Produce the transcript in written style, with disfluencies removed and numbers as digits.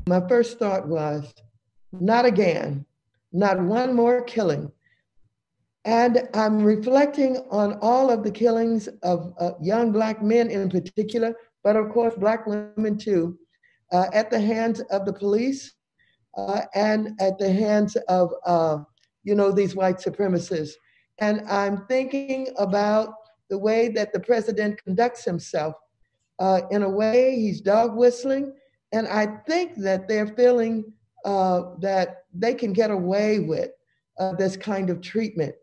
my first thought was, not again, not one more killing. And I'm reflecting on all of the killings of young Black men in particular, but of course, Black women too, at the hands of the police and at the hands of, these white supremacists. And I'm thinking about the way that the president conducts himself. In a way, he's dog whistling. And I think that they're feeling that they can get away with this kind of treatment.